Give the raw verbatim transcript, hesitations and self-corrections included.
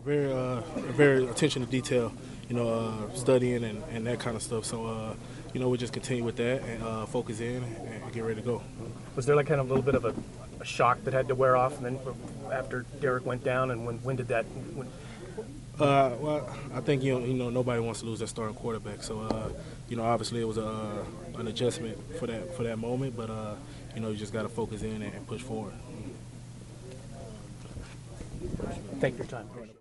very, uh, very attention to detail. You know, uh, studying and, and that kind of stuff. So, uh, you know, we just continue with that and uh, focus in and get ready to go. Was there like kind of a little bit of a, a shock that had to wear off, and then after Derek went down, and when when did that? When... Uh, well, I think you know, you know nobody wants to lose their starting quarterback. So, uh, you know, obviously it was a, uh, an adjustment for that for that moment, but uh, you know, you just got to focus in and push forward. Thank you for your time.